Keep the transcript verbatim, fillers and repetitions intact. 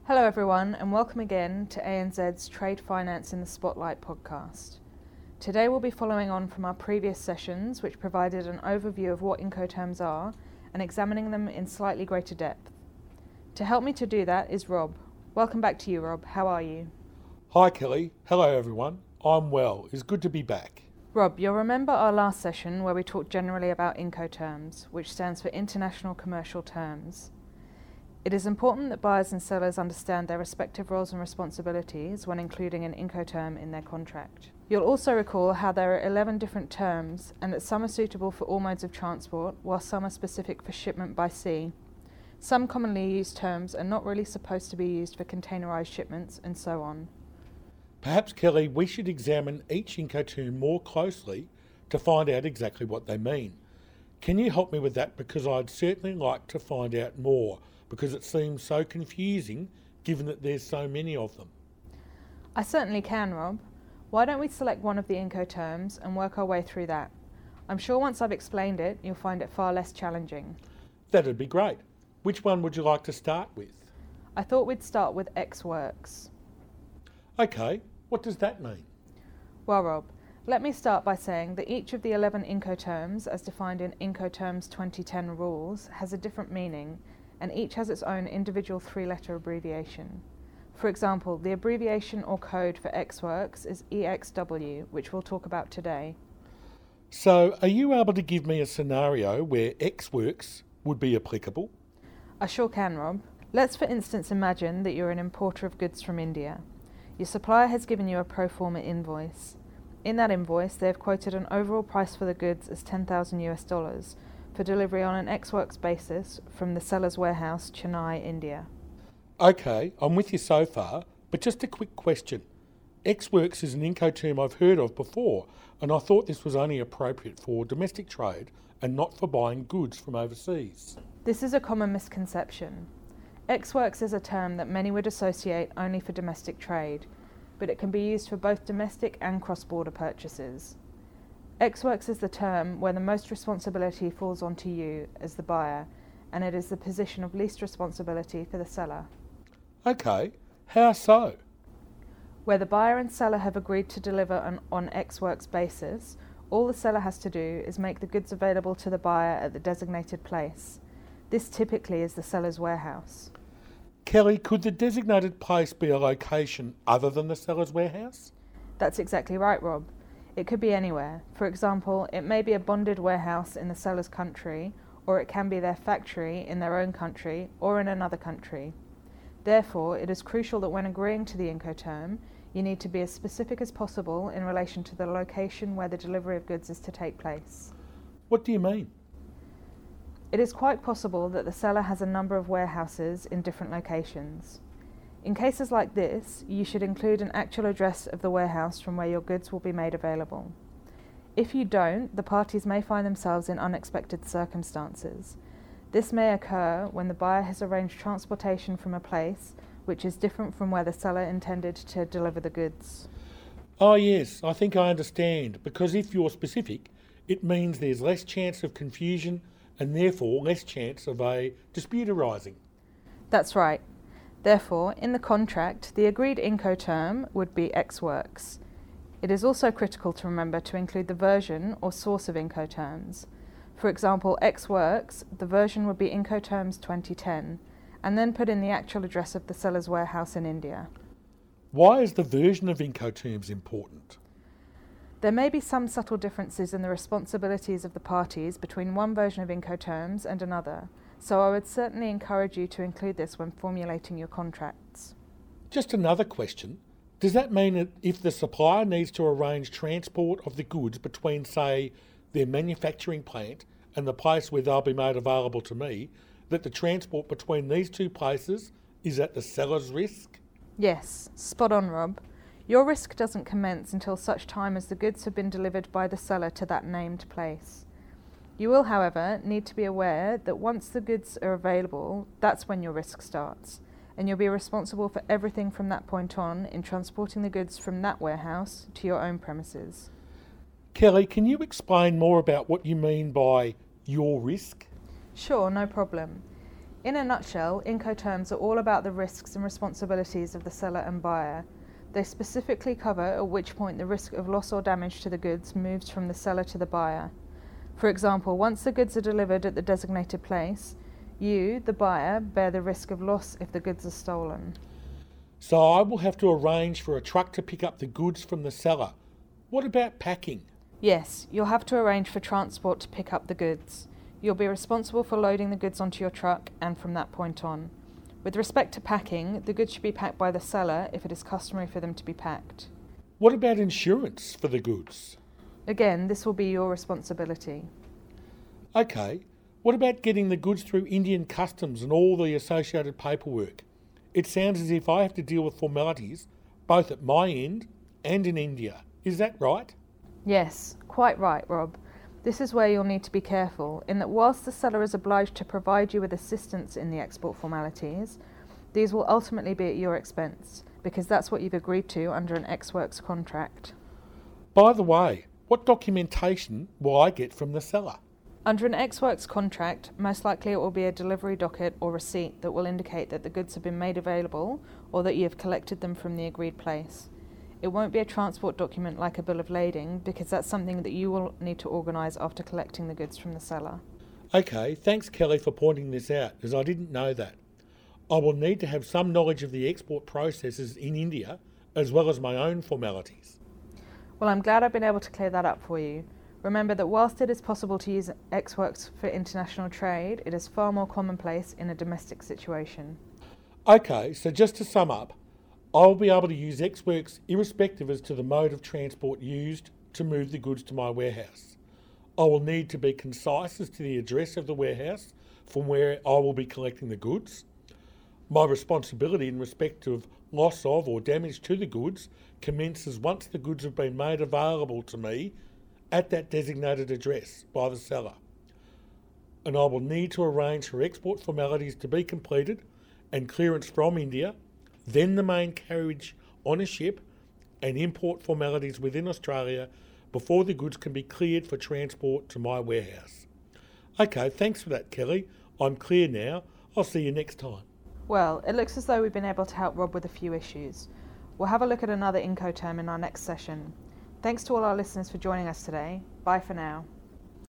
Hello everyone and welcome again to A N Z's Trade Finance in the Spotlight podcast. Today we'll be following on from our previous sessions which provided an overview of what Incoterms are and examining them in slightly greater depth. To help me to do that is Rob. Welcome back to you, Rob. How are you? Hi Kelly. Hello everyone. I'm well. It's good to be back. Rob, you'll remember our last session where we talked generally about Incoterms, which stands for International Commercial Terms. It is important that buyers and sellers understand their respective roles and responsibilities when including an Incoterm in their contract. You'll also recall how there are eleven different terms and that some are suitable for all modes of transport, while some are specific for shipment by sea. Some commonly used terms are not really supposed to be used for containerised shipments, and so on. Perhaps, Kelly, we should examine each Incoterm more closely to find out exactly what they mean. Can you help me with that? Because I'd certainly like to find out more, because it seems so confusing given that there's so many of them. I certainly can, Rob. Why don't we select one of the Incoterms and work our way through that? I'm sure once I've explained it, you'll find it far less challenging. That'd be great. Which one would you like to start with? I thought we'd start with Ex Works. Okay, what does that mean? Well, Rob, let me start by saying that each of the eleven Incoterms, as defined in Incoterms twenty ten rules, has a different meaning, and each has its own individual three-letter abbreviation. For example, the abbreviation or code for Ex Works is E X W, which we'll talk about today. So, are you able to give me a scenario where Ex Works would be applicable? I sure can, Rob. Let's for instance imagine that you're an importer of goods from India. Your supplier has given you a pro forma invoice. In that invoice, they have quoted an overall price for the goods as ten thousand US dollars, for delivery on an Ex Works basis from the seller's warehouse, Chennai, India. Okay, I'm with you so far, but just a quick question. Ex Works is an Incoterm I've heard of before, and I thought this was only appropriate for domestic trade and not for buying goods from overseas. This is a common misconception. Ex Works is a term that many would associate only for domestic trade, but it can be used for both domestic and cross-border purchases. Ex Works is the term where the most responsibility falls onto you as the buyer, and it is the position of least responsibility for the seller. Okay, how so? Where the buyer and seller have agreed to deliver an, on Ex Works basis, all the seller has to do is make the goods available to the buyer at the designated place. This typically is the seller's warehouse. Kelly, could the designated place be a location other than the seller's warehouse? That's exactly right, Rob. It could be anywhere. For example, it may be a bonded warehouse in the seller's country, or it can be their factory in their own country or in another country. Therefore, it is crucial that when agreeing to the Incoterm, you need to be as specific as possible in relation to the location where the delivery of goods is to take place. What do you mean? It is quite possible that the seller has a number of warehouses in different locations. In cases like this, you should include an actual address of the warehouse from where your goods will be made available. If you don't, the parties may find themselves in unexpected circumstances. This may occur when the buyer has arranged transportation from a place which is different from where the seller intended to deliver the goods. Oh yes, I think I understand, because if you're specific, it means there's less chance of confusion and therefore less chance of a dispute arising. That's right. Therefore, in the contract, the agreed Incoterm would be Ex Works. It is also critical to remember to include the version or source of Incoterms. For example, Ex Works, the version would be Incoterms twenty ten, and then put in the actual address of the seller's warehouse in India. Why is the version of Incoterms important? There may be some subtle differences in the responsibilities of the parties between one version of Incoterms and another, so I would certainly encourage you to include this when formulating your contracts. Just another question. Does that mean that if the supplier needs to arrange transport of the goods between, say, their manufacturing plant and the place where they'll be made available to me, that the transport between these two places is at the seller's risk? Yes, spot on, Rob. Your risk doesn't commence until such time as the goods have been delivered by the seller to that named place. You will, however, need to be aware that once the goods are available, that's when your risk starts, and you'll be responsible for everything from that point on in transporting the goods from that warehouse to your own premises. Kelly, can you explain more about what you mean by your risk? Sure, no problem. In a nutshell, Incoterms are all about the risks and responsibilities of the seller and buyer. They specifically cover at which point the risk of loss or damage to the goods moves from the seller to the buyer. For example, once the goods are delivered at the designated place, you, the buyer, bear the risk of loss if the goods are stolen. So I will have to arrange for a truck to pick up the goods from the seller. What about packing? Yes, you'll have to arrange for transport to pick up the goods. You'll be responsible for loading the goods onto your truck and from that point on. With respect to packing, the goods should be packed by the seller if it is customary for them to be packed. What about insurance for the goods? Again, this will be your responsibility. Okay, what about getting the goods through Indian customs and all the associated paperwork? It sounds as if I have to deal with formalities both at my end and in India. Is that right? Yes, quite right, Rob. This is where you'll need to be careful, in that whilst the seller is obliged to provide you with assistance in the export formalities, these will ultimately be at your expense, because that's what you've agreed to under an Ex Works contract. By the way, what documentation will I get from the seller? Under an Ex Works contract, most likely it will be a delivery docket or receipt that will indicate that the goods have been made available or that you have collected them from the agreed place. It won't be a transport document like a bill of lading, because that's something that you will need to organise after collecting the goods from the seller. Okay, thanks Kelly for pointing this out, as I didn't know that. I will need to have some knowledge of the export processes in India, as well as my own formalities. Well, I'm glad I've been able to clear that up for you. Remember that whilst it is possible to use Ex Works for international trade, it is far more commonplace in a domestic situation. Okay, so just to sum up, I will be able to use Ex Works irrespective as to the mode of transport used to move the goods to my warehouse. I will need to be concise as to the address of the warehouse from where I will be collecting the goods. My responsibility in respect of loss of or damage to the goods commences once the goods have been made available to me at that designated address by the seller. And I will need to arrange for export formalities to be completed and clearance from India, then the main carriage on a ship and import formalities within Australia before the goods can be cleared for transport to my warehouse. Okay, thanks for that, Kelly. I'm clear now. I'll see you next time. Well, it looks as though we've been able to help Rob with a few issues. We'll have a look at another Incoterm in our next session. Thanks to all our listeners for joining us today. Bye for now.